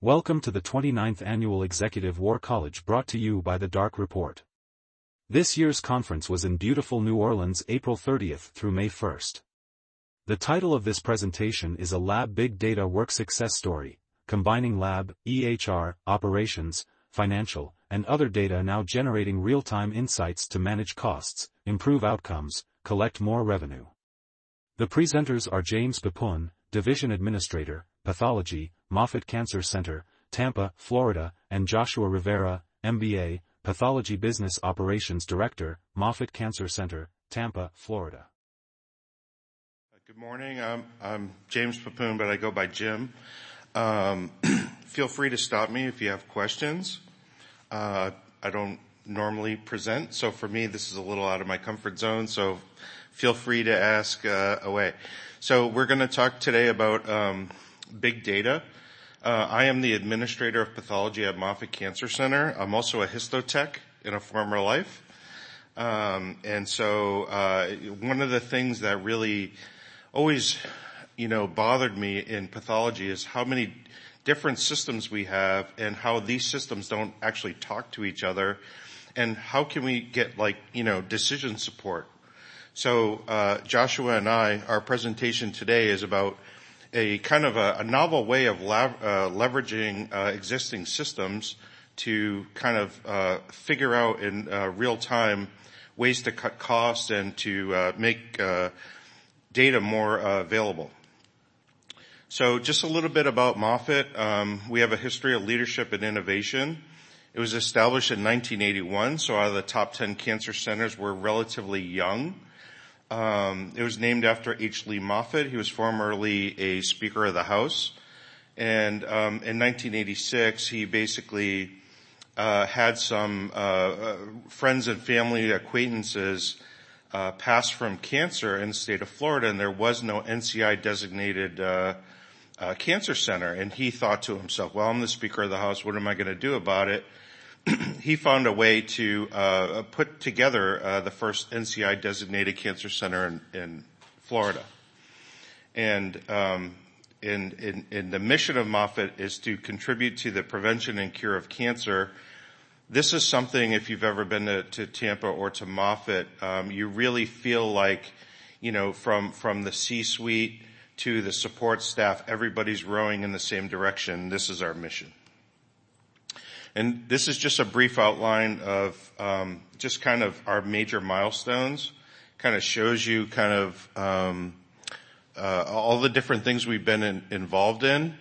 Welcome to the 29th Annual Executive War College brought to you by the Dark Report. This year's conference was in beautiful New Orleans April 30th through May 1st. The title of this presentation is a Lab Big Data Work Success Story, combining lab, EHR, operations, financial, and other data now generating real-time insights to manage costs, improve outcomes, collect more revenue. The presenters are James Pepun, Division Administrator, Pathology, Moffitt Cancer Center, Tampa, Florida, and Joshua Rivera, MBA, Pathology Business Operations Director, Moffitt Cancer Center, Tampa, Florida. Good morning. I'm James Pepun, but I go by Jim. Feel free to stop me if you have questions. I don't normally present, so for me this is a little out of my comfort zone, so feel free to ask away. So we're going to talk today about big data. I am the administrator of pathology at Moffitt Cancer Center. I'm also a histotech in a former life. And so one of the things that really always, bothered me in pathology is how many different systems we have and how these systems don't actually talk to each other, and how can we get decision support. So Joshua and our presentation today is about a kind of a novel way of leveraging existing systems to kind of figure out in real time ways to cut costs and to make data more available. So just a little bit about Moffitt. We have a history of leadership and innovation. It was established in 1981, so out of the top 10 cancer centers, we're relatively young. It was named after H. Lee Moffitt. He was formerly a Speaker of the House. And in 1986, he basically had some friends and family acquaintances pass from cancer in the state of Florida, and there was no NCI-designated cancer center. And he thought to himself, well, I'm the Speaker of the House. What am I going to do about it? He found a way to put together the first NCI-designated cancer center in Florida. And in the mission of Moffitt is to contribute to the prevention and cure of cancer. This is something, if you've ever been to Tampa or to Moffitt, you really feel like, from the C-suite to the support staff, everybody's rowing in the same direction. This is our mission. And this is just a brief outline of just kind of our major milestones. Kind of shows you kind of all the different things we've been involved in,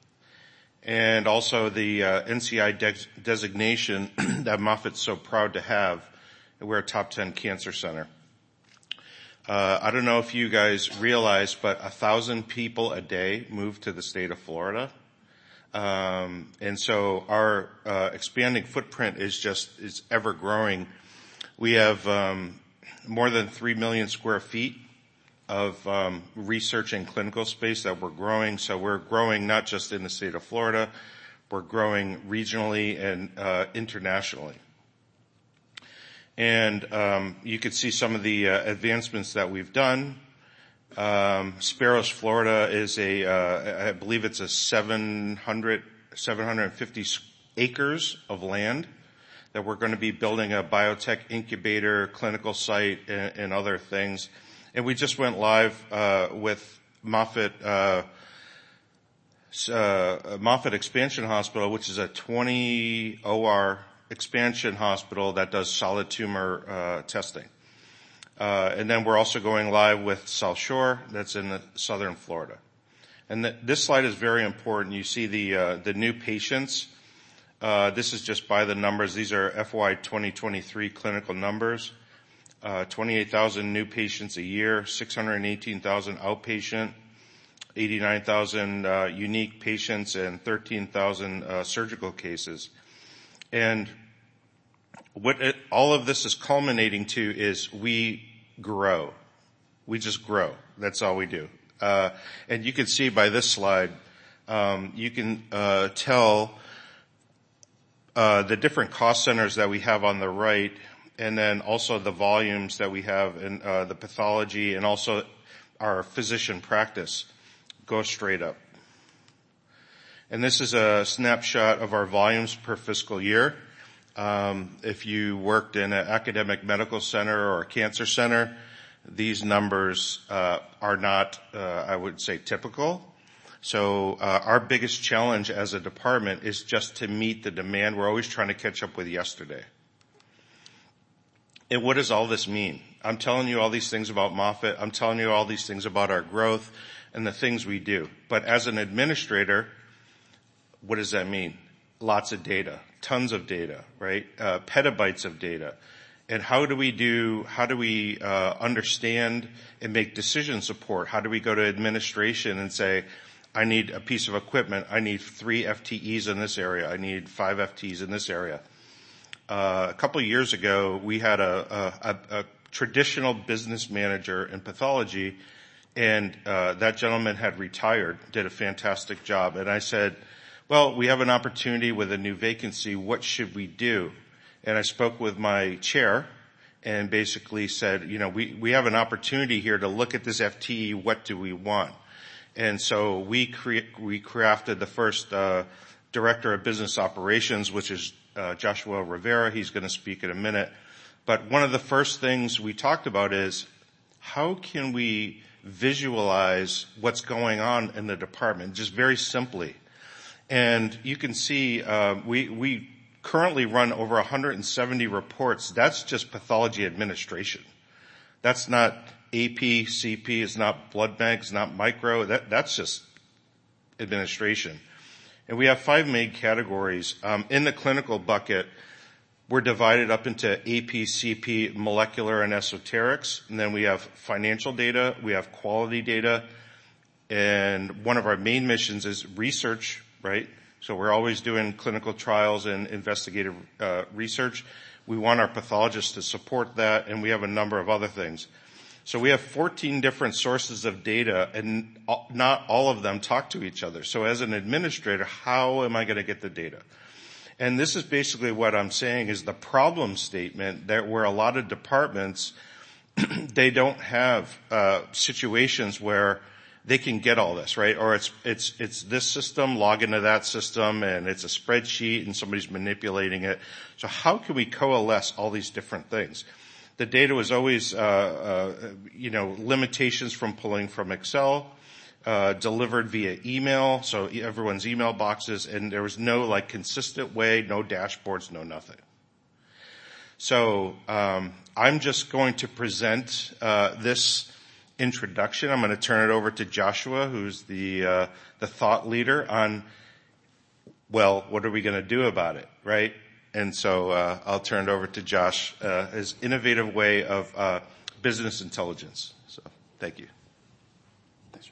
and also the NCI designation that Moffitt's so proud to have. We're a top 10 cancer center. I don't know if you guys realize, but 1,000 people a day move to the state of Florida. And so our expanding footprint is ever growing. We have more than 3 million square feet of research and clinical space that we're growing. So we're growing not just in the state of Florida, we're growing regionally and internationally. And you can see some of the advancements that we've done. Sparrows, Florida is I believe it's a 750 acres of land that we're going to be building a biotech incubator, clinical site, and other things. And we just went live with Moffitt Expansion Hospital, which is a 20 OR expansion hospital that does solid tumor testing. And then we're also going live with South Shore, that's in southern Florida. And this slide is very important. You see the new patients. This is just by the numbers. These are FY 2023 clinical numbers. 28,000 new patients a year, 618,000 outpatient, 89,000 unique patients, and 13,000 surgical cases. And all of this is culminating to is we grow. We just grow. That's all we do. And you can see by this slide, you can tell the different cost centers that we have on the right, and then also the volumes that we have in the pathology and also our physician practice go straight up. And this is a snapshot of our volumes per fiscal year. If you worked in an academic medical center or a cancer center, these numbers are not, I would say, typical. So our biggest challenge as a department is just to meet the demand. We're always trying to catch up with yesterday. And what does all this mean? I'm telling you all these things about Moffitt. I'm telling you all these things about our growth and the things we do. But as an administrator, what does that mean? Lots of data, tons of data, right? Petabytes of data. And how do we understand and make decision support? How do we go to administration and say, I need a piece of equipment. I need 3 FTEs in this area. I need 5 FTEs in this area. A couple of years ago, we had a traditional business manager in pathology, and that gentleman had retired, did a fantastic job. And I said, well, we have an opportunity with a new vacancy. What should we do? And I spoke with my chair and basically said, we have an opportunity here to look at this FTE. What do we want? And so we crafted the first director of business operations, which is Joshua Rivera. He's going to speak in a minute. But one of the first things we talked about is how can we visualize what's going on in the department, just very simply. And you can see we currently run over 170 reports. That's just pathology administration. That's not AP, CP, it's not blood bank, it's not micro. That's just administration. And we have 5 main categories. In the clinical bucket, we're divided up into AP, CP, molecular, and esoterics. And then we have financial data, we have quality data, and one of our main missions is research, right? So we're always doing clinical trials and investigative research. We want our pathologists to support that, and we have a number of other things. So we have 14 different sources of data, and not all of them talk to each other. So as an administrator, how am I going to get the data? And this is basically what I'm saying is the problem statement that where a lot of departments, they don't have situations where they can get all this, right? Or it's this system, log into that system, and it's a spreadsheet and somebody's manipulating it. So how can we coalesce all these different things? The data was always, limitations from pulling from Excel, delivered via email, so everyone's email boxes, and there was no consistent way, no dashboards, no nothing. So I'm just going to present this introduction. I'm going to turn it over to Joshua, who's the thought leader on, well, what are we going to do about it, right? And so I'll turn it over to Josh, his innovative way of business intelligence. So thank you. Thanks,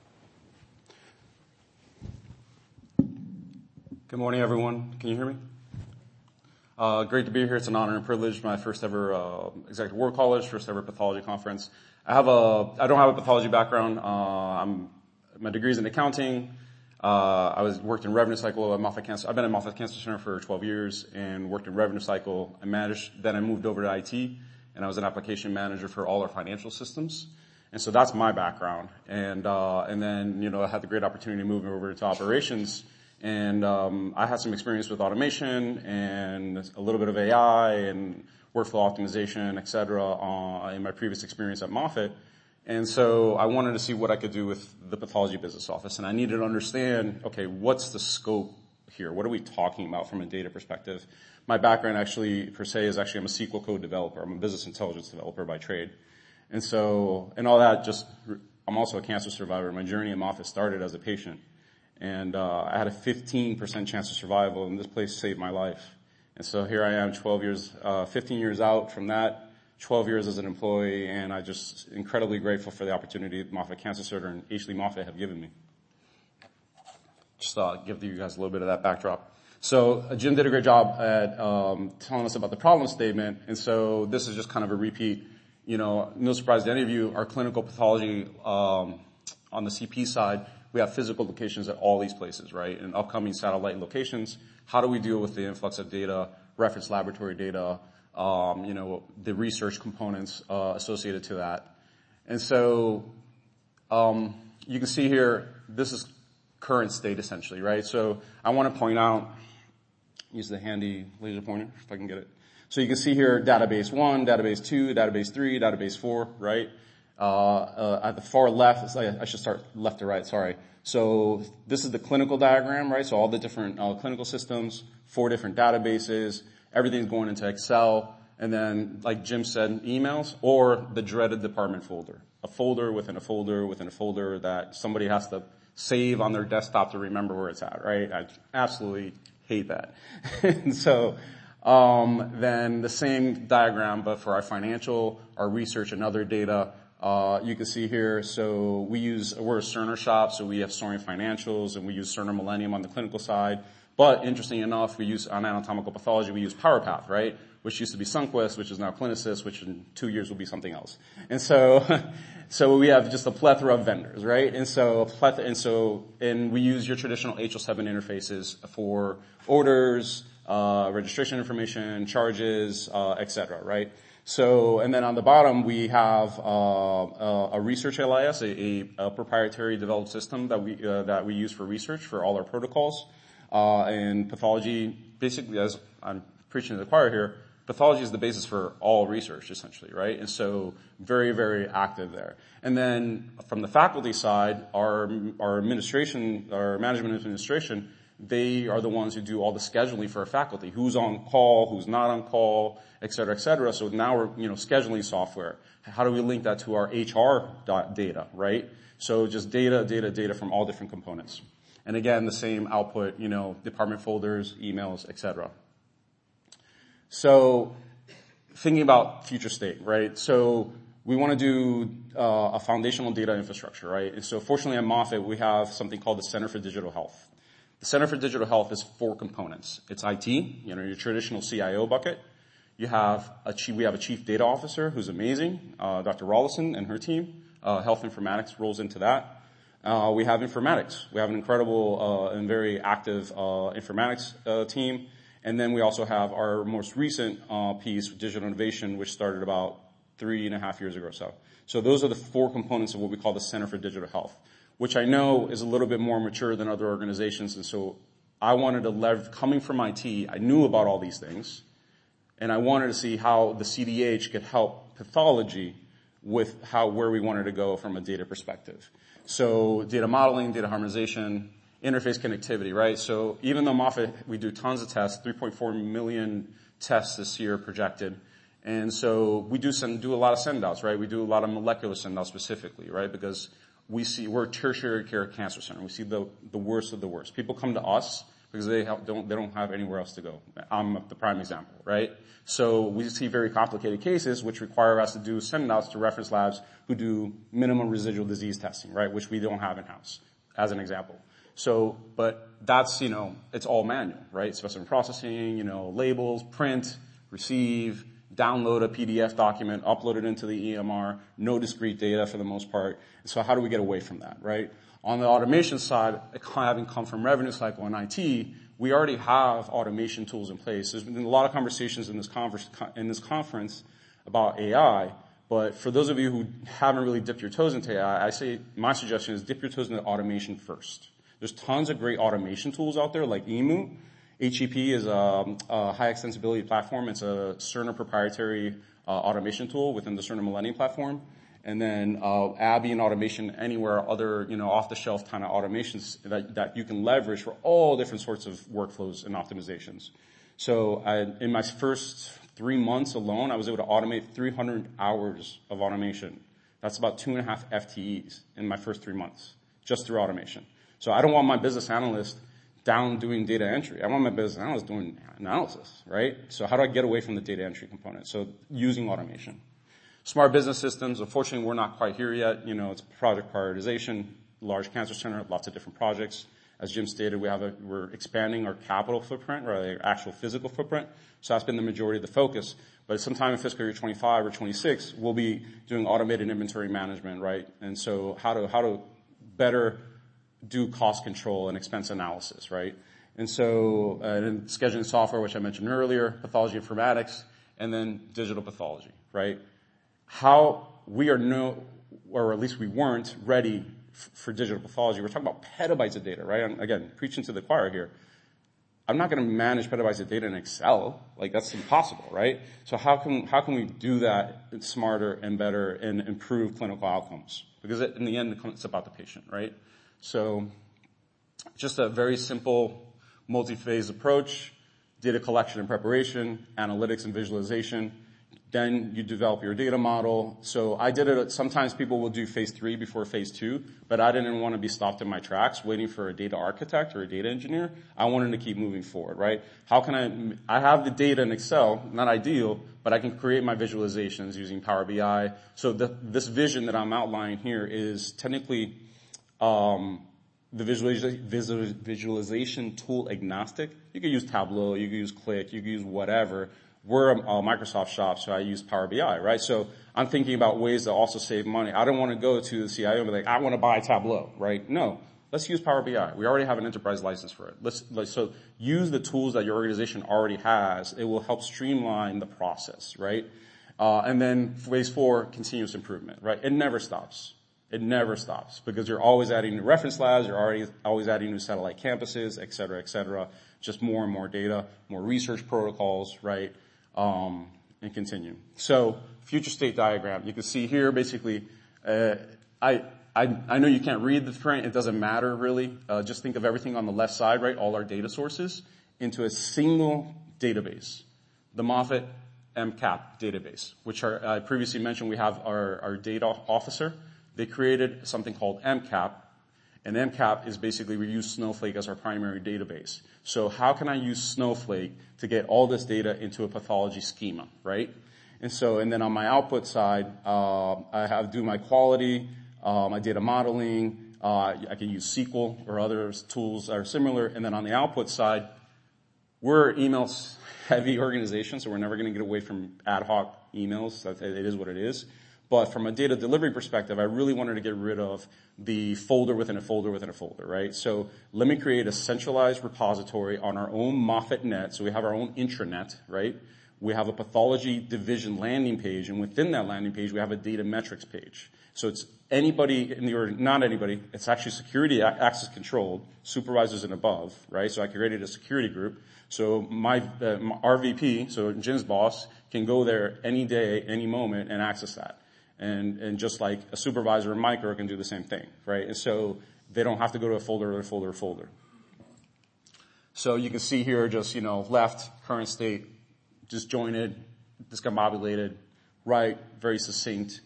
Ray. Good morning, everyone. Can you hear me? Great to be here. It's an honor and privilege. My first ever Executive War College, first ever pathology conference. I don't have a pathology background. My degree's in accounting. I worked in revenue cycle at Moffitt Cancer. I've been at Moffitt Cancer Center for 12 years and worked in revenue cycle. Then I moved over to IT, and I was an application manager for all our financial systems. And so that's my background. And then, I had the great opportunity to move over to operations. And I had some experience with automation and a little bit of AI and workflow optimization, et cetera, in my previous experience at Moffitt. And so I wanted to see what I could do with the pathology business office. And I needed to understand, okay, what's the scope here? What are we talking about from a data perspective? My background actually, per se, is actually I'm a SQL code developer. I'm a business intelligence developer by trade. And all that I'm also a cancer survivor. My journey at Moffitt started as a patient. And I had a 15% chance of survival, and this place saved my life. And so here I am 15 years out from that, 12 years as an employee, and I'm just incredibly grateful for the opportunity that Moffitt Cancer Center and H. Lee Moffitt have given me. Just thought I'd give you guys a little bit of that backdrop. So Jim did a great job at telling us about the problem statement, and so this is just kind of a repeat. No surprise to any of you, our clinical pathology on the CP side, we have physical locations at all these places, right? And upcoming satellite locations. How do we deal with the influx of data, reference laboratory data, the research components associated to that? And so you can see here, this is current state essentially, right? So I want to point out, use the handy laser pointer if I can get it. So you can see here database 1, database 2, database 3, database 4, right? At the far left, I should start left to right, sorry. So this is the clinical diagram, right? So all the different clinical systems, 4 different databases, everything's going into Excel, and then, like Jim said, emails, or the dreaded department folder. A folder within a folder within a folder that somebody has to save on their desktop to remember where it's at, right? I absolutely hate that. And so, then the same diagram, but for our financial, our research, and other data, you can see here, so we're a Cerner shop, so we have Soaring Financials, and we use Cerner Millennium on the clinical side. But interesting enough, we use, on anatomical pathology, we use PowerPath, right? Which used to be Sunquest, which is now Clinisys, which in 2 years will be something else. And so, so we have just a plethora of vendors, right? And we use your traditional HL7 interfaces for orders, registration information, charges, et cetera, right? So, and then on the bottom, we have a research LIS, a proprietary developed system that we use for research for all our protocols. And pathology, basically, as I'm preaching to the choir here, pathology is the basis for all research, essentially, right? And so very, very active there. And then from the faculty side, our administration, our management administration, they are the ones who do all the scheduling for our faculty. Who's on call, who's not on call, et cetera, et cetera. So now we're, scheduling software. How do we link that to our HR data, right? So just data from all different components. And again, the same output, department folders, emails, et cetera. So thinking about future state, right? So we want to do a foundational data infrastructure, right? And so fortunately at Moffitt, we have something called the Center for Digital Health. The Center for Digital Health is 4 components. It's IT, your traditional CIO bucket. We have a chief data officer who's amazing, Dr. Rollison and her team. Health informatics rolls into that. We have informatics. We have an incredible and very active informatics team. And then we also have our most recent piece, digital innovation, which started about 3.5 years ago or so. So those are the 4 components of what we call the Center for Digital Health, which I know is a little bit more mature than other organizations. And so I wanted to leverage, coming from IT, I knew about all these things, and I wanted to see how the CDH could help pathology with where we wanted to go from a data perspective. So data modeling, data harmonization, interface connectivity, right? So even though Moffitt, we do tons of tests, 3.4 million tests this year projected. And so we do a lot of send-outs, right? We do a lot of molecular send-outs specifically, right? Because we're a tertiary care cancer center. We see the worst of the worst. People come to us because they don't have anywhere else to go. I'm the prime example, right? So we see very complicated cases which require us to do send-outs to reference labs who do minimum residual disease testing, right? Which we don't have in-house, as an example. So, but that's, it's all manual, right? Specimen processing, labels, print, receive, download a PDF document, upload it into the EMR, no discrete data for the most part. So how do we get away from that, right? On the automation side, having come from revenue cycle and IT, we already have automation tools in place. There's been a lot of conversations in this conference about AI, but for those of you who haven't really dipped your toes into AI, I say my suggestion is dip your toes into automation first. There's tons of great automation tools out there like EMU. HEP is a high extensibility platform. It's a Cerner proprietary automation tool within the Cerner Millennium platform. And then Ambient Automation Anywhere, other off-the-shelf kind of automations that you can leverage for all different sorts of workflows and optimizations. So in my first 3 months alone, I was able to automate 300 hours of automation. That's about 2.5 FTEs in my first 3 months, just through automation. So I don't want my business analyst down doing data entry. I want my business analyst doing analysis, right? So how do I get away from the data entry component? So using automation. Smart business systems, unfortunately, we're not quite here yet. It's project prioritization, large cancer center, lots of different projects. As Jim stated, we're expanding our capital footprint, or our actual physical footprint. So that's been the majority of the focus. But sometime in fiscal year 25 or 26, we'll be doing automated inventory management, right? And so how to better do cost control and expense analysis, right? And so, and scheduling software, which I mentioned earlier, pathology informatics, and then digital pathology, right? How we are or at least we weren't ready for digital pathology, we're talking about petabytes of data, right? And again, preaching to the choir here. I'm not going to manage petabytes of data in Excel. Like, that's impossible, right? So how can we do that smarter and better and improve clinical outcomes? Because in the end, it's about the patient, right? So just a very simple multi-phase approach: data collection and preparation, analytics and visualization. Then you develop your data model. So I did it. Sometimes people will do phase 3 before phase 2, but I didn't want to be stopped in my tracks waiting for a data architect or a data engineer. I wanted to keep moving forward, right? How can I have the data in Excel, not ideal, but I can create my visualizations using Power BI. So this vision that I'm outlining here is technically, the visualization tool agnostic. You could use Tableau, you could use Qlik, you could use whatever. We're a Microsoft shop, so I use Power BI, right? So I'm thinking about ways to also save money. I don't want to go to the CIO and be like, I want to buy Tableau, right? No. Let's use Power BI. We already have an enterprise license for it. So use the tools that your organization already has. It will help streamline the process, right? And then phase 4, continuous improvement, right? It never stops. It never stops because you're always adding new reference labs, you're always adding new satellite campuses, et cetera, just more and more data, more research protocols, right? And continue. So future state diagram. You can see here basically, I know you can't read the print. It doesn't matter really. Just think of everything on the left side, right? All our data sources into a single database. The Moffitt MCAP database, which I previously mentioned we have our data officer. They created something called MCAP. And MCAP is basically, we use Snowflake as our primary database. So how can I use Snowflake to get all this data into a pathology schema, right? And then on my output side, I do my quality, my data modeling, I can use SQL or other tools that are similar. And then on the output side, we're email heavy organization, so we're never going to get away from ad hoc emails. It is what it is. But from a data delivery perspective, I really wanted to get rid of the folder within a folder within a folder, right? So let me create a centralized repository on our own Moffitt net. So we have our own intranet, right? We have a pathology division landing page, and within that landing page, we have a data metrics page. So it's anybody in the order, not anybody, it's actually security access controlled, supervisors and above, right? So I created a security group. So my RVP, so Jim's boss, can go there any day, any moment, and access that. And just like a supervisor in Micro can do the same thing, right? And so they don't have to go to a folder. So you can see here just, left, current state, disjointed, discombobulated, right, very succinct.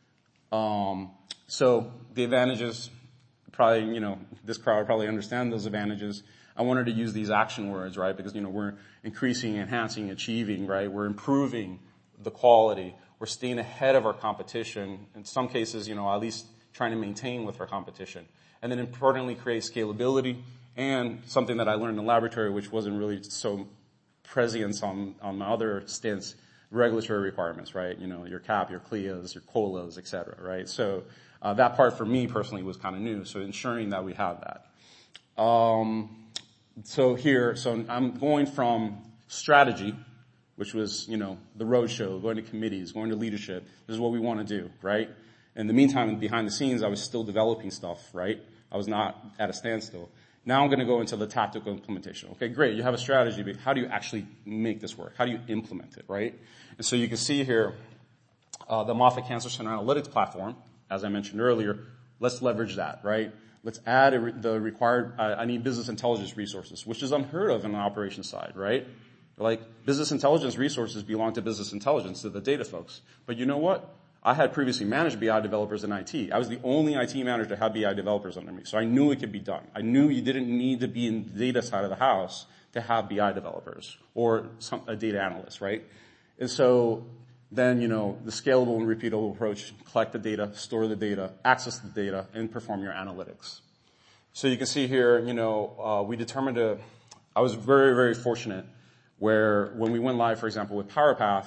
So the advantages, probably, this crowd probably understand those advantages. I wanted to use these action words, right? Because, we're increasing, enhancing, achieving, right? We're improving the quality. We're staying ahead of our competition. In some cases, at least trying to maintain with our competition. And then importantly, create scalability and something that I learned in the laboratory, which wasn't really so prescient on my other stints, regulatory requirements, right? Your CAP, your CLIAs, your COLAs, et cetera, right? So, that part for me personally was kind of new. So ensuring that we have that. So I'm going from strategy, which was, the roadshow, going to committees, going to leadership. This is what we want to do, right? In the meantime, behind the scenes, I was still developing stuff, right? I was not at a standstill. Now I'm going to go into the tactical implementation. Okay, great. You have a strategy, but how do you actually make this work? How do you implement it, right? And so you can see here, the Moffitt Cancer Center Analytics platform, as I mentioned earlier, let's leverage that, right? Let's add the required, I need business intelligence resources, which is unheard of on the operations side, right? Like, business intelligence resources belong to business intelligence, to the data folks. But you know what? I had previously managed BI developers in IT. I was the only IT manager to have BI developers under me. So I knew it could be done. I knew you didn't need to be in the data side of the house to have BI developers or a data analyst, right? And so then, the scalable and repeatable approach, collect the data, store the data, access the data, and perform your analytics. So you can see here, we determined I was very, very fortunate where when we went live, for example, with PowerPath,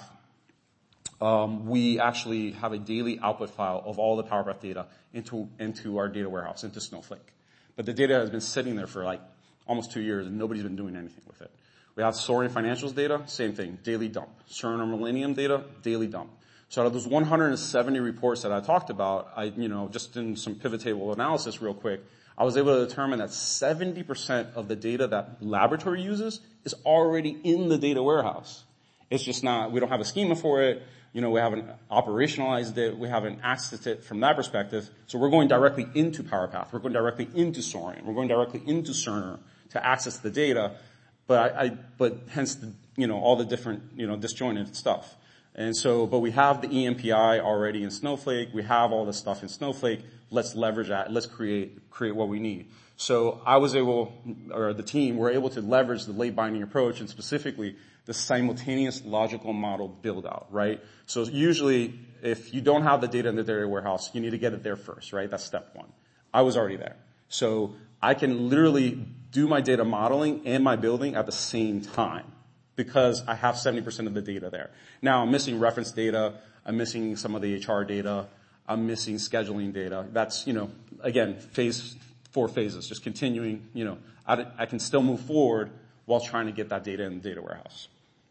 we actually have a daily output file of all the PowerPath data into our data warehouse, into Snowflake. But the data has been sitting there for like almost 2 years and nobody's been doing anything with it. We have Soaring Financials data, same thing, daily dump. Cerner Millennium data, daily dump. So out of those 170 reports that I talked about, just in some pivot table analysis real quick, I was able to determine that 70% of the data that laboratory uses is already in the data warehouse. It's just not, we don't have a schema for it. We haven't operationalized it. We haven't accessed it from that perspective. So we're going directly into PowerPath. We're going directly into Sorian. We're going directly into Cerner to access the data. But hence, all the different, disjointed stuff. And so, but we have the EMPI already in Snowflake. We have all this stuff in Snowflake. Let's leverage that. Let's create what we need. So the team were able to leverage the late binding approach and specifically the simultaneous logical model build out, right? So usually if you don't have the data in the data warehouse, you need to get it there first, right? That's step one. I was already there. So I can literally do my data modeling and my building at the same time because I have 70% of the data there. Now I'm missing reference data. I'm missing some of the HR data. I'm missing scheduling data. That's, again, 4 phases, just continuing, I can still move forward while trying to get that data in the data warehouse.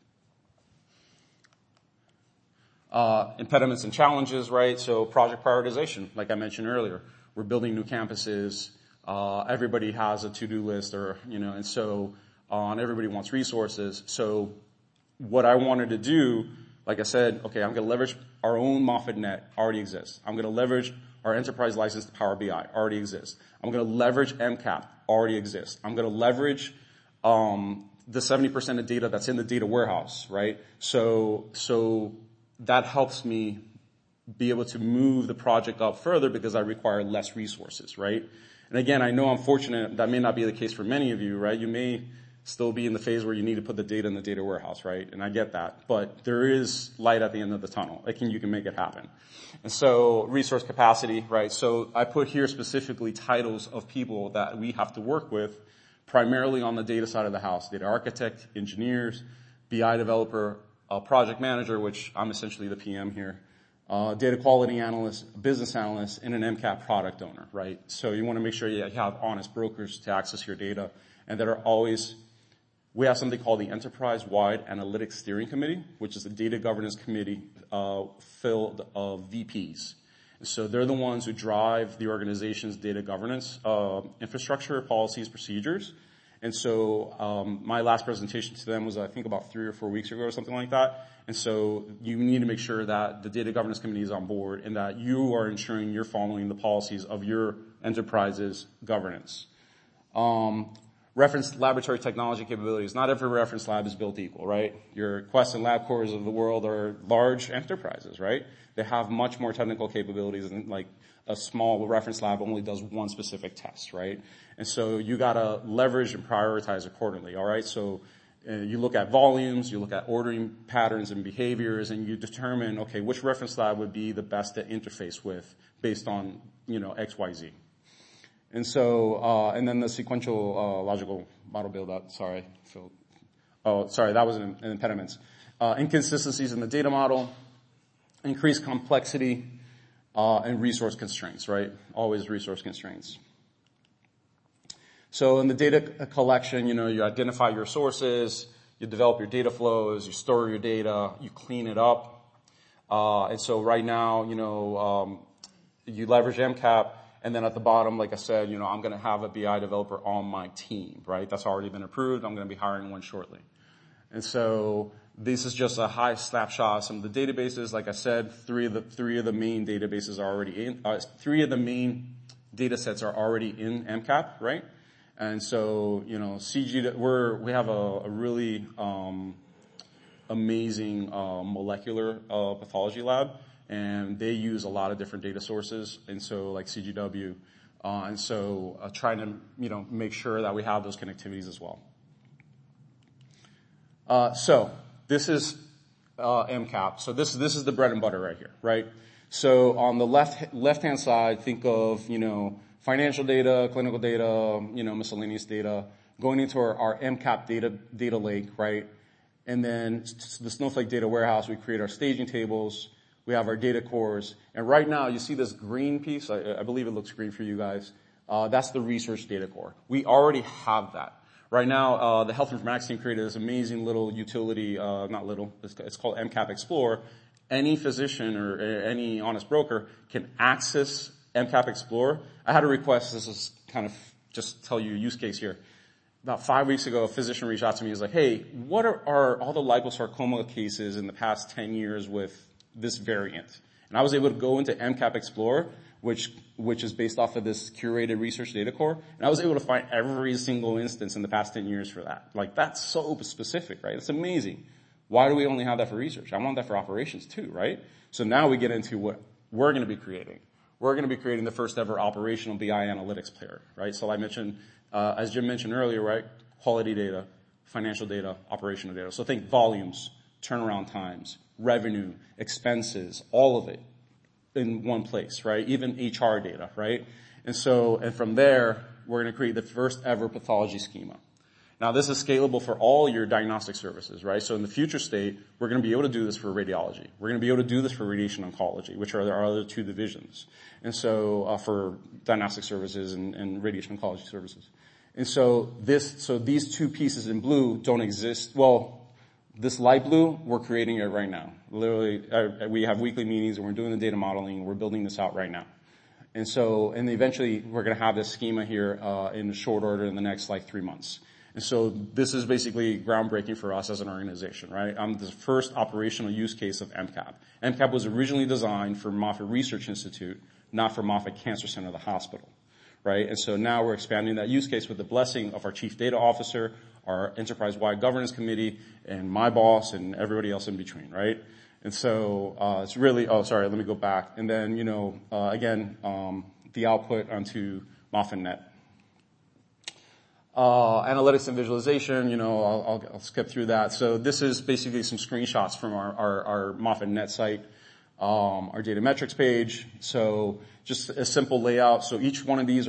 Impediments and challenges, right? So project prioritization, like I mentioned earlier. We're building new campuses. Everybody has a to-do list and so everybody wants resources. So what I wanted to do, like I said, okay, I'm going to leverage our own MoffittNet, already exists. I'm going to leverage our enterprise license to Power BI, already exists. I'm going to leverage MCAP, already exists. I'm going to leverage the 70% of data that's in the data warehouse, right? So that helps me be able to move the project up further because I require less resources, right? And again, I know I'm fortunate that may not be the case for many of you, right? You may still be in the phase where you need to put the data in the data warehouse, right? And I get that. But there is light at the end of the tunnel. You can make it happen. And so resource capacity, right? So I put here specifically titles of people that we have to work with primarily on the data side of the house. Data architect, engineers, BI developer, project manager, which I'm essentially the PM here, data quality analyst, business analyst, and an MCAP product owner, right? So you want to make sure you have honest brokers to access your data and that are always, we have something called the Enterprise-Wide Analytics Steering Committee, which is a data governance committee filled of VPs. So they're the ones who drive the organization's data governance infrastructure, policies, procedures. And so my last presentation to them was, I think, about 3 or 4 weeks ago or something like that. And so you need to make sure that the data governance committee is on board and that you are ensuring you're following the policies of your enterprise's governance. Reference laboratory technology capabilities. Not every reference lab is built equal, right? Your Quest and LabCorps of the world are large enterprises, right? They have much more technical capabilities than like a small reference lab only does one specific test, right? And so you gotta leverage and prioritize accordingly, alright? So you look at volumes, you look at ordering patterns and behaviors, and you determine, okay, which reference lab would be the best to interface with based on, X, Y, Z. And so, and then the sequential, logical model build out, sorry, Phil. Oh, sorry, that was an impediment. Inconsistencies in the data model, increased complexity, and resource constraints, right? Always resource constraints. So in the data collection, you identify your sources, you develop your data flows, you store your data, you clean it up. And so right now, you leverage MCAP. And then at the bottom, like I said, I'm going to have a BI developer on my team, right? That's already been approved. I'm going to be hiring one shortly. And so this is just a high snapshot of some of the databases. Like I said, three of the main databases are already in, 3 of the main data sets are already in MCAP, right? And so, we have a really, amazing, molecular, pathology lab. And they use a lot of different data sources, and so like CGW, and so trying to make sure that we have those connectivities as well. So this is MCAP. So this is the bread and butter right here, right? So on the left hand side, think of financial data, clinical data, miscellaneous data going into our MCAP data lake, right? And then the Snowflake data warehouse, we create our staging tables. We have our data cores. And right now, you see this green piece. I believe it looks green for you guys. That's the research data core. We already have that. Right now, the health informatics team created this amazing little utility, not little, it's called MCAP Explore. any physician or any honest broker can access MCAP Explorer. I had a request, this is kind of just tell you a use case here. About 5 weeks ago, a physician reached out to me. He was like, hey, what are all the liposarcoma cases in the past 10 years with this variant? And I was able to go into MCAP Explorer, which is based off of this curated research data core, and I was able to find every single instance in the past 10 years for that. Like, that's so specific, right? It's amazing. Why do we only have that for research? I want that for operations too, right? So now we get into what we're going to be creating. We're going to be creating the first ever operational BI analytics player, right? So I mentioned, as Jim mentioned earlier, right? Quality data, financial data, operational data. So think volumes, turnaround times, revenue, expenses, all of it in one place, right? Even HR data, right? And from there, we're going to create the first ever pathology schema. Now this is scalable for all your diagnostic services, right? So in the future state, we're going to be able to do this for radiology. We're going to be able to do this for radiation oncology, which are our other two divisions. And so, for diagnostic services and radiation oncology services. And so these two pieces in blue don't exist. Well, this light blue, we're creating it right now. Literally, we have weekly meetings and we're doing the data modeling. We're building this out right now. And eventually we're going to have this schema here, in short order in the next 3 months. And so this is basically groundbreaking for us as an organization, right? The first operational use case of MCAP. MCAP was originally designed for Moffitt Research Institute, not for Moffitt Cancer Center, the hospital, right? And so now we're expanding that use case with the blessing of our chief data officer, our enterprise-wide governance committee, and my boss and everybody else in between, right? And so, it's really, let me go back. And then, the output onto MoffittNet. Analytics and visualization, I'll skip through that. So this is basically some screenshots from our MoffittNet site, our data metrics page. So just a simple layout. So each one of these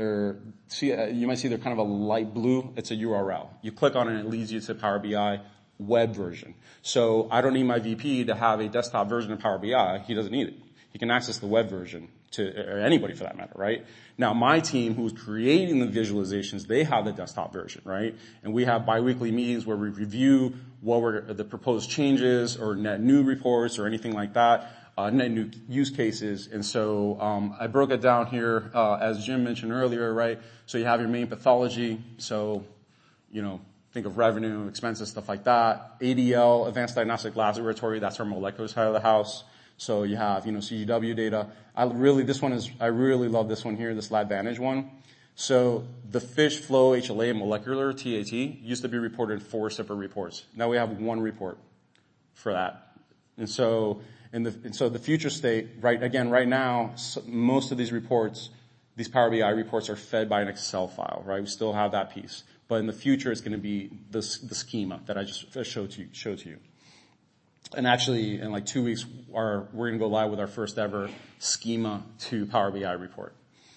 you might see they're kind of a light blue. It's a URL. You click on it and it leads you to Power BI web version. So I don't need my VP to have a desktop version of Power BI. He doesn't need it. He can access the web version or anybody for that matter, right? Now my team who's creating the visualizations, they have the desktop version, right? And we have biweekly meetings where we review what were the proposed changes or net new reports or anything like that, net new use cases. And so, I broke it down here, as Jim mentioned earlier, right? So you have your main pathology. So, think of revenue, expenses, stuff like that. ADL, Advanced Diagnostic Laboratory, that's our molecular side of the house. So you have, CGW data. I really love this one here, this LabVantage one. So the FISH, flow, HLA, molecular, TAT used to be reported in 4 separate reports. Now we have 1 report for that. And so the future state, right now, most of these reports, these Power BI reports are fed by an Excel file, right? We still have that piece. But in the future, it's going to be the schema that I just showed to you. And actually, in 2 weeks, we're going to go live with our first ever schema to Power BI report.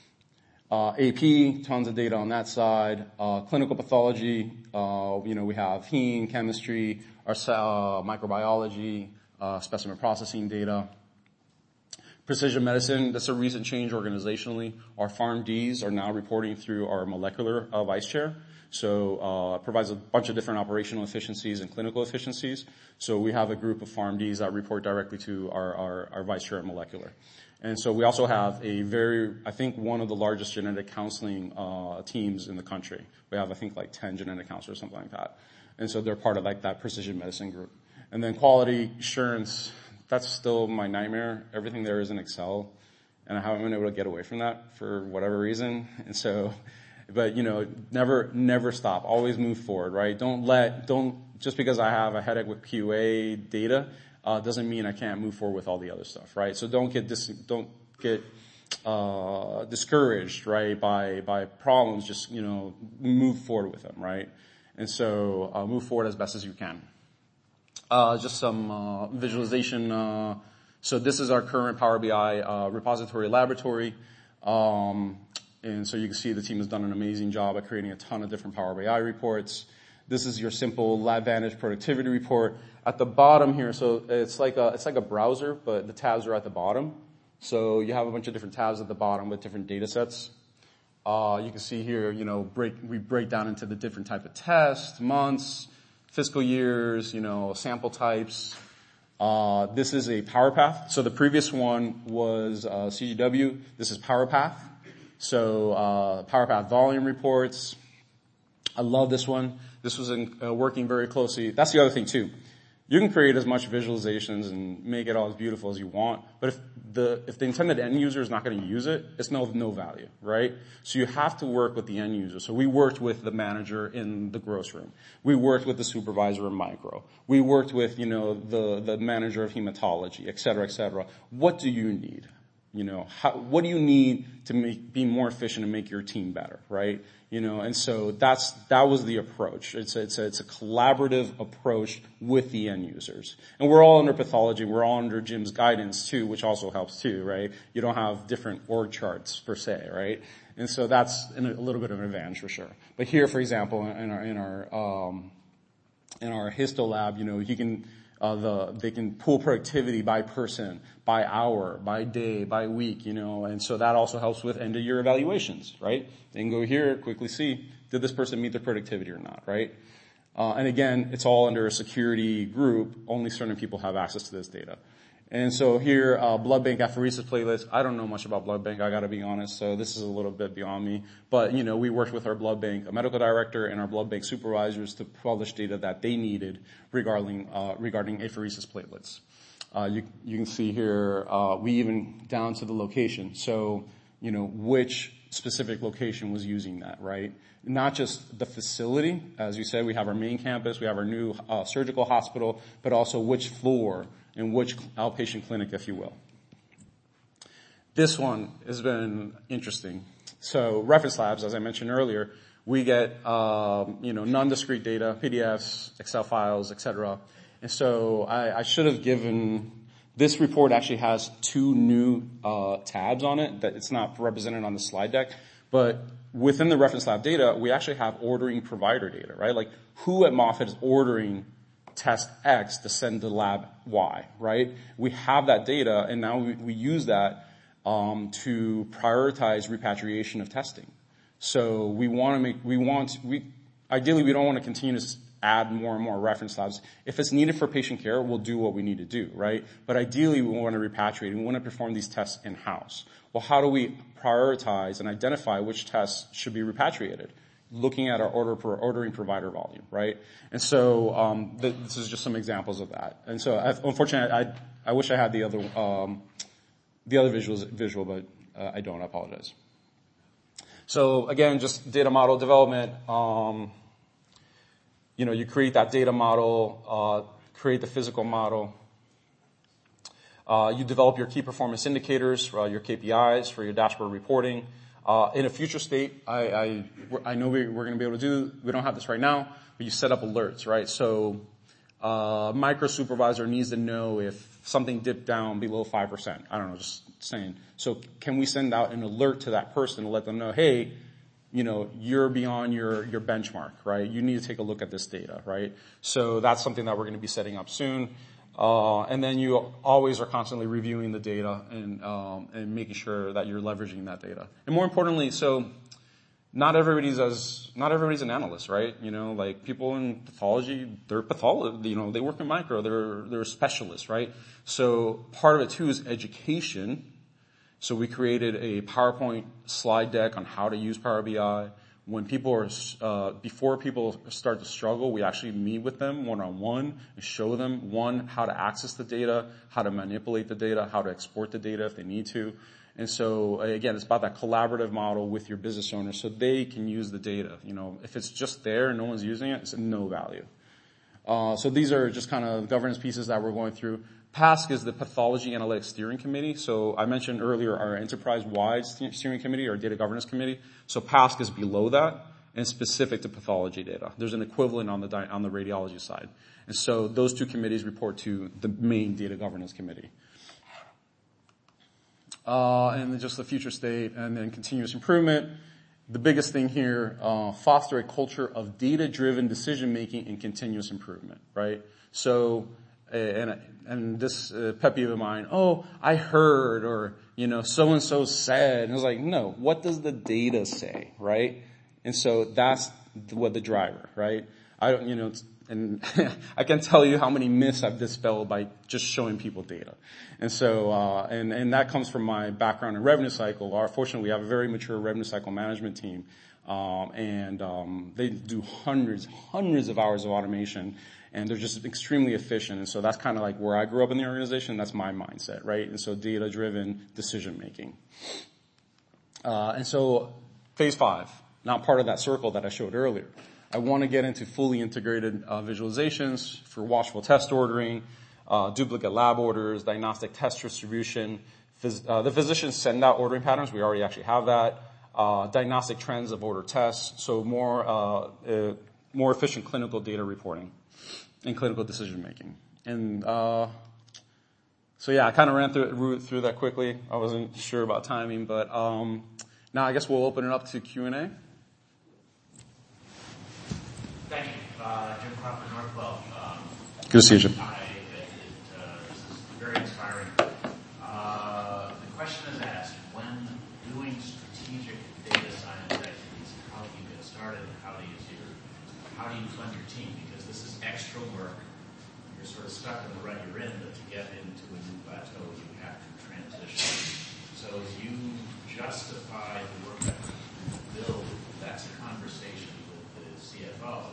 AP, tons of data on that side. Clinical pathology, we have heme, chemistry, our microbiology, specimen processing data. Precision medicine, that's a recent change organizationally. Our PharmDs are now reporting through our molecular vice chair. So, it provides a bunch of different operational efficiencies and clinical efficiencies. So we have a group of PharmDs that report directly to our vice chair at molecular. And so we also have one of the largest genetic counseling, teams in the country. We have, 10 genetic counselors, something like that. And so they're part of that precision medicine group. And then quality assurance, that's still my nightmare. Everything there is in Excel. And I haven't been able to get away from that for whatever reason. And so, but never stop. Always move forward, right? Just because I have a headache with QA data, doesn't mean I can't move forward with all the other stuff, right? So don't get discouraged, right, by problems. Just, move forward with them, right? And so, move forward as best as you can. Just some, visualization, so this is our current Power BI, repository laboratory. And so you can see the team has done an amazing job at creating a ton of different Power BI reports. This is your simple LabVantage productivity report. At the bottom here, so it's like a browser, but the tabs are at the bottom. So you have a bunch of different tabs at the bottom with different data sets. You can see here, we break down into the different type of tests, months, fiscal years, sample types, This is a PowerPath. So the previous one was CGW. This is PowerPath. So PowerPath volume reports. I love this one. This was working very closely. That's the other thing too. You can create as much visualizations and make it all as beautiful as you want, but if the intended end user is not going to use it, it's no value, right? So you have to work with the end user. So we worked with the manager in the gross room. We worked with the supervisor in micro. We worked with, the manager of hematology, et cetera, et cetera. What do you need? What do you need to be more efficient and make your team better, right? And so that was the approach. It's a collaborative approach with the end users. And we're all under pathology. We're all under Jim's guidance too, which also helps too, right? You don't have different org charts per se, right? And so that's a little bit of an advantage for sure. But here, for example, in our histo lab, you can, they can pull productivity by person, by hour, by day, by week, and so that also helps with end of year evaluations, right? They can go here, quickly see, did this person meet their productivity or not, right? And again, it's all under a security group. Only certain people have access to this data. And so here, blood bank apheresis playlist. I don't know much about blood bank, I gotta be honest, so this is a little bit beyond me. But, we worked with our blood bank, a medical director and our blood bank supervisors to publish data that they needed regarding apheresis platelets. You can see here, we even down to the location. So, which specific location was using that, right? Not just the facility. As you said, we have our main campus, we have our new surgical hospital, but also which floor in which outpatient clinic, if you will. This one has been interesting. So reference labs, as I mentioned earlier, we get, non-discrete data, PDFs, Excel files, etc. And so I should have given, this report actually has 2 new tabs on it that it's not represented on the slide deck. But within the reference lab data, we actually have ordering provider data, right? Like who at Moffitt is ordering test X to send to lab Y, right? We have that data, and now we use that to prioritize repatriation of testing. So ideally we don't want to continue to add more and more reference labs. If it's needed for patient care, we'll do what we need to do, right? But ideally we want to repatriate, we want to perform these tests in-house. Well, how do we prioritize and identify which tests should be repatriated? Looking at our ordering provider volume, right? And so this is just some examples of that. And so unfortunately, I wish I had the other visual, but I don't. I apologize. So again, just data model development. You create that data model, create the physical model. You develop your key performance indicators, your KPIs for your dashboard reporting. In a future state, I know we're going to be able to do, we don't have this right now, but you set up alerts, right? So, micro supervisor needs to know if something dipped down below 5%. I don't know, just saying. So can we send out an alert to that person to let them know, hey, you're beyond your benchmark, right? You need to take a look at this data, right? So that's something that we're going to be setting up soon. And then you always are constantly reviewing the data and making sure that you're leveraging that data. And more importantly, so not everybody's an analyst, right? Like people in pathology, they're pathologists, they work in micro, they're specialists, right? So part of it too is education. So we created a PowerPoint slide deck on how to use Power BI. When before people start to struggle, we actually meet with them one-on-one and show them, how to access the data, how to manipulate the data, how to export the data if they need to. And so again, it's about that collaborative model with your business owner so they can use the data. If it's just there and no one's using it, it's of no value. So these are just kind of governance pieces that we're going through. PASC is the Pathology Analytics Steering Committee. So I mentioned earlier our enterprise-wide steering committee, or data governance committee. So PASC is below that and specific to pathology data. There's an equivalent on the radiology side. And so those 2 committees report to the main data governance committee. And then just the future state and then continuous improvement. The biggest thing here, foster a culture of data-driven decision-making and continuous improvement, right? So, and this pet peeve of mine, I heard, or, so-and-so said. And I was like, no, what does the data say, right? And so that's what the driver, right? and I can tell you how many myths I've dispelled by just showing people data. And so, and that comes from my background in revenue cycle. Fortunately, we have a very mature revenue cycle management team. They do hundreds of hours of automation, and they're just extremely efficient. And so that's kind of like where I grew up in the organization. That's my mindset, right? And so data-driven decision making. And so phase 5, not part of that circle that I showed earlier. I want to get into fully integrated visualizations for watchful test ordering, duplicate lab orders, diagnostic test distribution. The physicians send out ordering patterns. We already actually have that. Diagnostic trends of order tests. So more efficient clinical data reporting and clinical decision making. And so yeah, I kind of ran through that quickly. I wasn't sure about timing, but now I guess we'll open it up to Q&A. Thank you. Jim Crawford, Northwell. Good to see you, Jim. This is very inspiring. The question is asked, when doing strategic data science activities, how do you get started? How do you fund your team? Because this is extra work. You're sort of stuck in the rut you're in, but to get into a new plateau, you have to transition. So you justify the work that you build. That's a conversation with the CFO.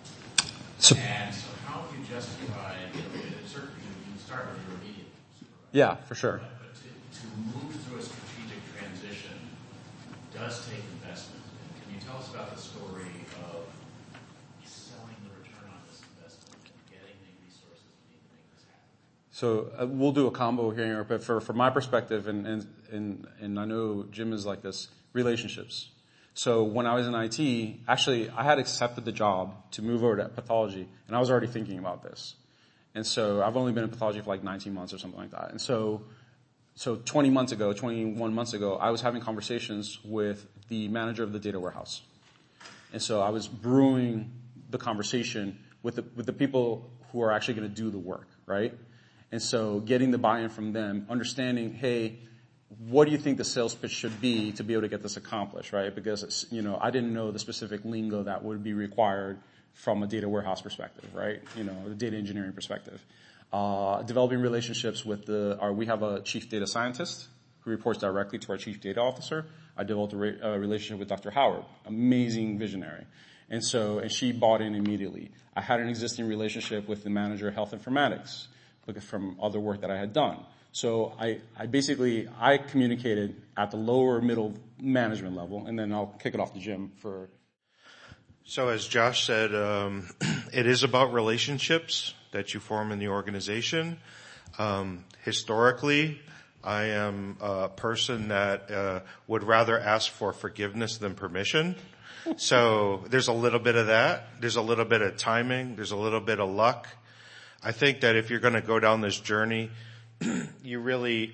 And so how do you justify, certainly you start with your immediate supervisor. Yeah, for sure. But to move through a strategic transition does take investment. And can you tell us about the story of selling the return on this investment and getting the resources you need to make this happen? So we'll do a combo here, but from my perspective, and I know Jim is like this, relationships. So when I was in IT, actually I had accepted the job to move over to pathology, and I was already thinking about this. And so I've only been in pathology for like 19 months or something like that. And so 21 months ago, I was having conversations with the manager of the data warehouse. And so I was brewing the conversation with the people who are actually going to do the work, right? And so getting the buy-in from them, understanding, hey, what do you think the sales pitch should be to be able to get this accomplished, right? Because it's, I didn't know the specific lingo that would be required from a data warehouse perspective, right? The data engineering perspective. Developing relationships with we have a chief data scientist who reports directly to our chief data officer. I developed a relationship with Dr. Howard, amazing visionary. And she bought in immediately. I had an existing relationship with the manager of health informatics from other work that I had done. So I communicated at the lower middle management level, and then I'll kick it off to Jim for. So as Josh said, it is about relationships that you form in the organization. Historically, I am a person that would rather ask for forgiveness than permission. So there's a little bit of that. There's a little bit of timing. There's a little bit of luck. I think that if you're going to go down this journey, you really,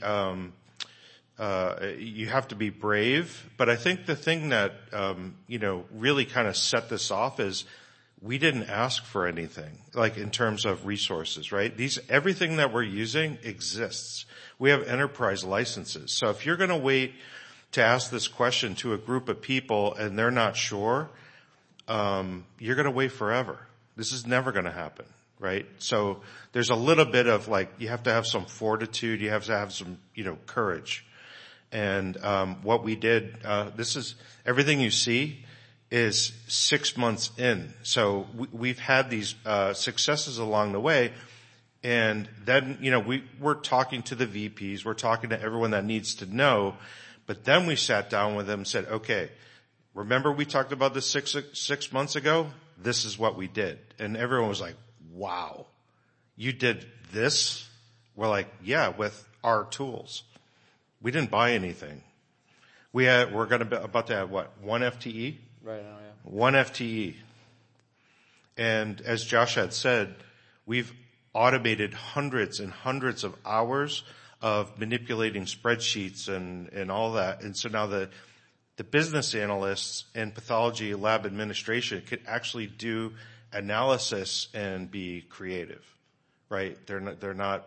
you have to be brave. But I think the thing that, really kind of set this off is we didn't ask for anything, like in terms of resources, right? Everything that we're using exists. We have enterprise licenses. So if you're going to wait to ask this question to a group of people and they're not sure, you're going to wait forever. This is never going to happen. Right? So there's a little bit of you have to have some fortitude. You have to have some, courage. And, what we did, everything you see is 6 months in. So we've had these, successes along the way. And then, we're talking to the VPs. We're talking to everyone that needs to know. But then we sat down with them and said, okay, remember we talked about this six months ago? This is what we did. And everyone was like, wow, you did this? We're like, yeah, with our tools. We didn't buy anything. We're about to have what? 1 FTE? Right now, yeah. 1 FTE. And as Josh had said, we've automated hundreds and hundreds of hours of manipulating spreadsheets and all that. And so now the business analysts and pathology lab administration could actually do analysis and be creative, right? They're not,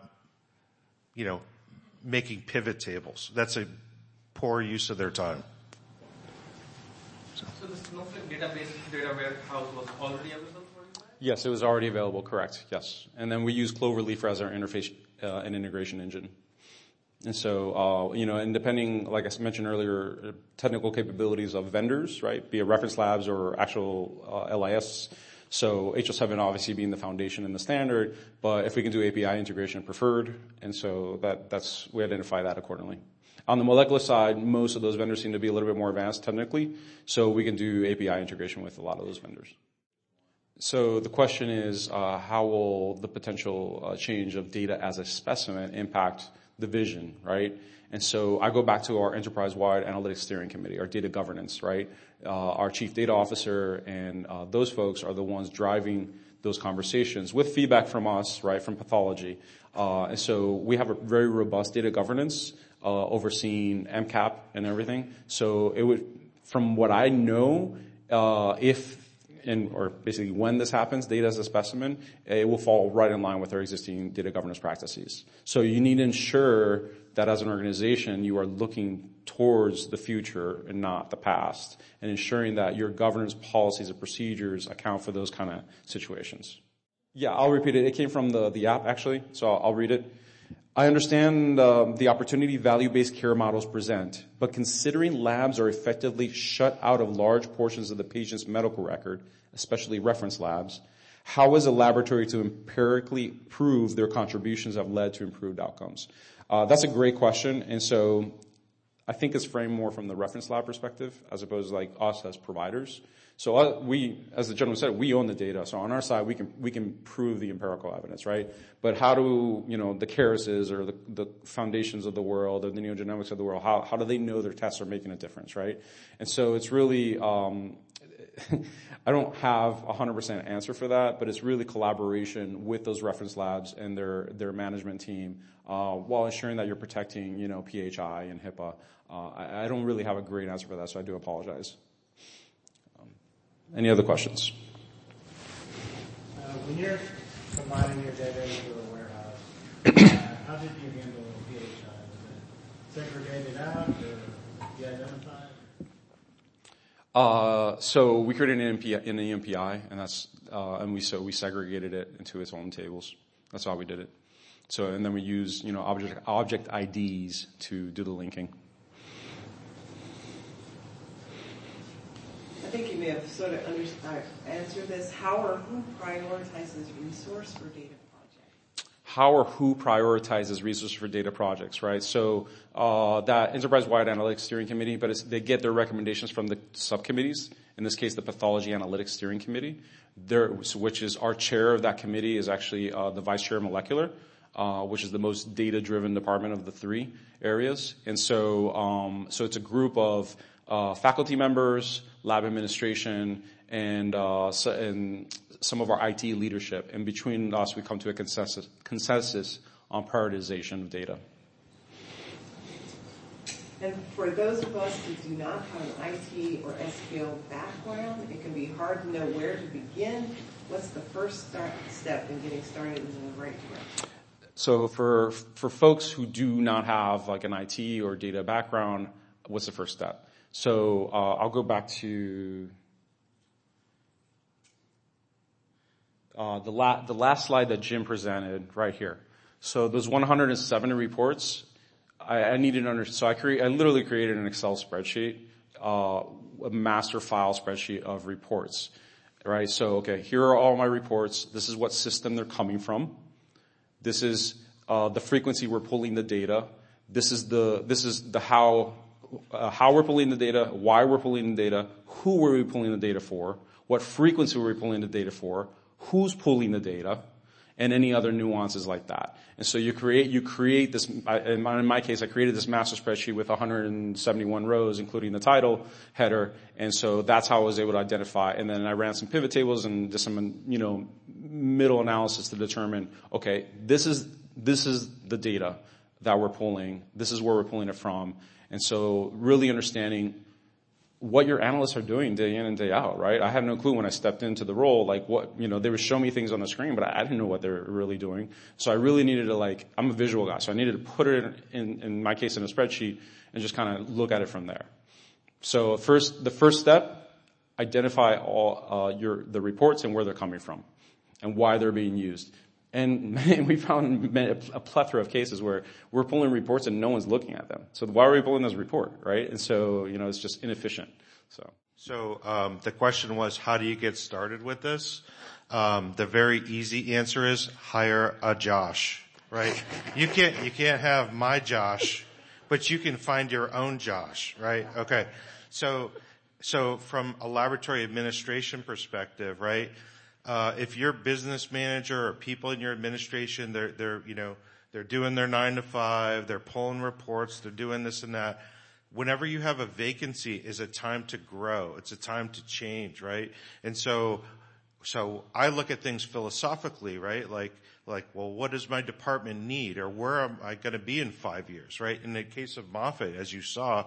making pivot tables. That's a poor use of their time. So the Snowflake data warehouse was already available for you guys? Yes, it was already available, correct, yes. And then we use Cloverleaf as our interface and integration engine. And so, and depending, like I mentioned earlier, technical capabilities of vendors, right, be it reference labs or actual LIS. So HL7 obviously being the foundation and the standard, but if we can do API integration, preferred, and so we identify that accordingly. On the molecular side, most of those vendors seem to be a little bit more advanced technically, so we can do API integration with a lot of those vendors. So the question is, how will the potential change of data as a specimen impact the vision, right? And so I go back to our enterprise-wide analytics steering committee, our data governance, right? Our chief data officer and those folks are the ones driving those conversations with feedback from us, right, from pathology. And so we have a very robust data governance overseeing MCAP and everything. So it would, from what I know, or basically when this happens, data as a specimen, it will fall right in line with our existing data governance practices. So you need to ensure that as an organization, you are looking towards the future and not the past, and ensuring that your governance policies and procedures account for those kind of situations. Yeah, I'll repeat it. It came from the app, actually, so I'll read it. I understand the opportunity value-based care models present, but considering labs are effectively shut out of large portions of the patient's medical record, especially reference labs, how is a laboratory to empirically prove their contributions have led to improved outcomes? That's a great question, and so I think it's framed more from the reference lab perspective as opposed to like us as providers. So we, as the gentleman said, we own the data. So on our side, we can prove the empirical evidence, right? But how do, the Carises or the foundations of the world or the NeoGenomics of the world, how do they know their tests are making a difference, right? And so it's really, I don't have 100% answer for that, but it's really collaboration with those reference labs and their management team, while ensuring that you're protecting, PHI and HIPAA. I don't really have a great answer for that, so I do apologize. Any other questions? When you're combining your data into a warehouse, how did you handle PHI? Was it segregated out or de-identified? So we created an EMPI, and that's we segregated it into its own tables. That's how we did it. So and then we use object IDs to do the linking. I think you may have sort of answered this. How or who prioritizes resource for data projects? How or who prioritizes resources for data projects, right? So that enterprise-wide analytics steering committee, but they get their recommendations from the subcommittees. In this case, the pathology analytics steering committee, which is our chair of that committee is actually the vice chair of molecular, which is the most data-driven department of the three areas. And so it's a group of faculty members, lab administration, and some of our IT leadership. And between us, we come to a consensus on prioritization of data. And for those of us who do not have an IT or SQL background, it can be hard to know where to begin. What's the first step in getting started in the right direction? So for folks who do not have like an IT or data background, what's the first step? So I'll go back to the last slide that Jim presented right here. So those 170 reports, I needed to understand. So I literally created an Excel spreadsheet, a master file spreadsheet of reports, right? So okay, here are all my reports. This is what system they're coming from. This is the frequency we're pulling the data. This is the how we're pulling the data, why we're pulling the data, who were we pulling the data for, what frequency were we pulling the data for, who's pulling the data, and any other nuances like that. And so you create this, in my case, I created this master spreadsheet with 171 rows, including the title, header, and so that's how I was able to identify. And then I ran some pivot tables and did some, middle analysis to determine, okay, this is the data that we're pulling. This is where we're pulling it from. And so really understanding what your analysts are doing day in and day out, right? I had no clue when I stepped into the role, like what, they would show me things on the screen, but I didn't know what they were really doing. So I really needed to I'm a visual guy, so I needed to put it in my case in a spreadsheet and just kind of look at it from there. So the first step, identify all the reports and where they're coming from. and why they're being used. And we found a plethora of cases where we're pulling reports and no one's looking at them. So why are we pulling this report, right? And so, it's just inefficient. So the question was, how do you get started with this? The very easy answer is hire a Josh, right? You can't have my Josh, but you can find your own Josh, right? Okay. So from a laboratory administration perspective, right? If your business manager or people in your administration, they're doing their 9 to 5, they're pulling reports, they're doing this and that. Whenever you have a vacancy is a time to grow. It's a time to change, right? And so I look at things philosophically, right? Like, well, what does my department need, or where am I going to be in 5 years, right? In the case of Moffitt, as you saw,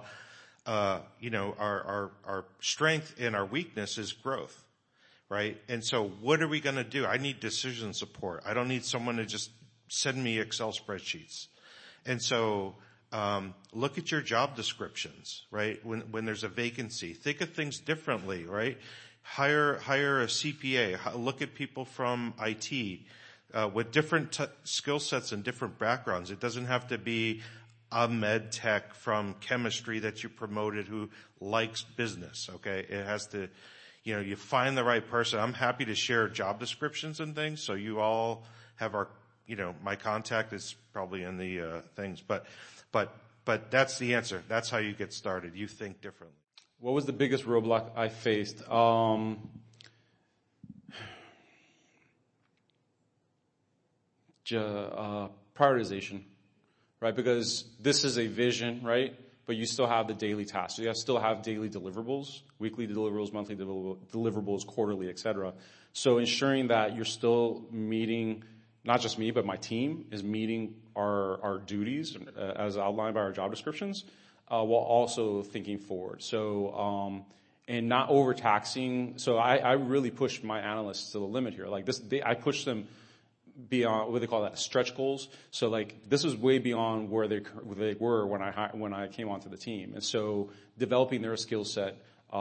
our strength and our weakness is growth, right? And so what are we going to do? I need decision support. I don't need someone to just send me Excel spreadsheets. And so, look at your job descriptions, right? When there's a vacancy, think of things differently, right? Hire a CPA, look at people from IT, with different skill sets and different backgrounds. It doesn't have to be a med tech from chemistry that you promoted who likes business, okay? It has to, you find the right person. I'm happy to share job descriptions and things, so you all have my contact is probably in the things, but that's the answer. That's how you get started. You think differently. What was the biggest roadblock I faced? Prioritization, right? Because this is a vision, right? But you still have the daily tasks. You still have daily deliverables, weekly deliverables, monthly deliverables, quarterly, etc. So ensuring that you're still meeting, not just me, but my team is meeting our duties as outlined by our job descriptions, while also thinking forward. So, and not overtaxing. So I really pushed my analysts to the limit here. Like this, I pushed them beyond, what they call that, stretch goals. So like this was way beyond where they were when I came onto the team. And so developing their skill set,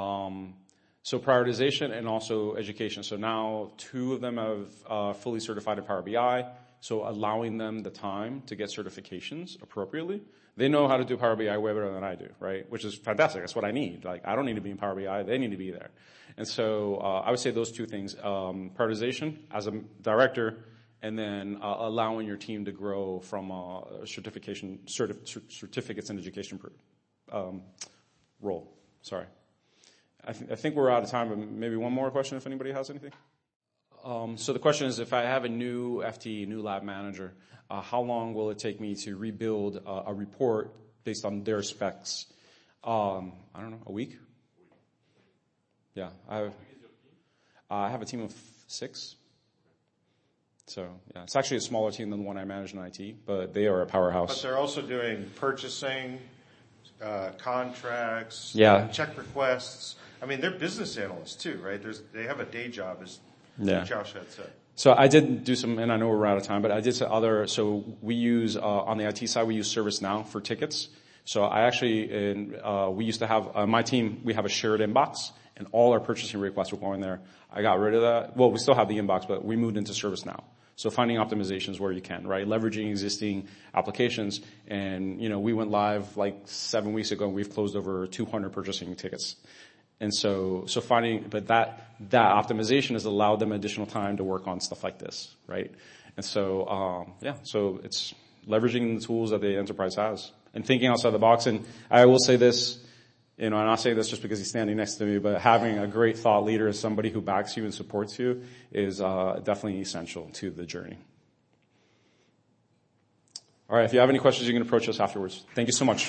so prioritization and also education. So now 2 of them have fully certified in Power BI. So allowing them the time to get certifications appropriately. They know how to do Power BI way better than I do, right? Which is fantastic. That's what I need. Like I don't need to be in Power BI. They need to be there. And so I would say those 2 things, prioritization as a director, and then allowing your team to grow from certificates in education role. Sorry. I think we're out of time, but maybe one more question if anybody has anything. So the question is, if I have a new FTE, new lab manager, how long will it take me to rebuild a report based on their specs? I don't know, a week? Yeah. I have a team of 6. So, yeah, it's actually a smaller team than the one I manage in IT, but they are a powerhouse. But they're also doing purchasing, contracts, check requests. I mean, they're business analysts too, right? They have a day job, as Josh had said. So I did do some, and I know we're out of time, but I did some so we use, on the IT side, we use ServiceNow for tickets. So I actually, we used to have, on my team, we have a shared inbox, and all our purchasing requests were going there. I got rid of that. Well, we still have the inbox, but we moved into ServiceNow. So finding optimizations where you can, right? Leveraging existing applications. And, we went live like 7 weeks ago, and we've closed over 200 purchasing tickets. And so finding, but that optimization has allowed them additional time to work on stuff like this, right? And so, so it's leveraging the tools that the enterprise has and thinking outside the box. And I will say this, and I say this just because he's standing next to me, but having a great thought leader as somebody who backs you and supports you is definitely essential to the journey. All right, if you have any questions, you can approach us afterwards. Thank you so much.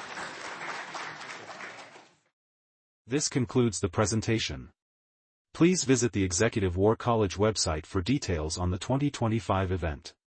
This concludes the presentation. Please visit the Executive War College website for details on the 2025 event.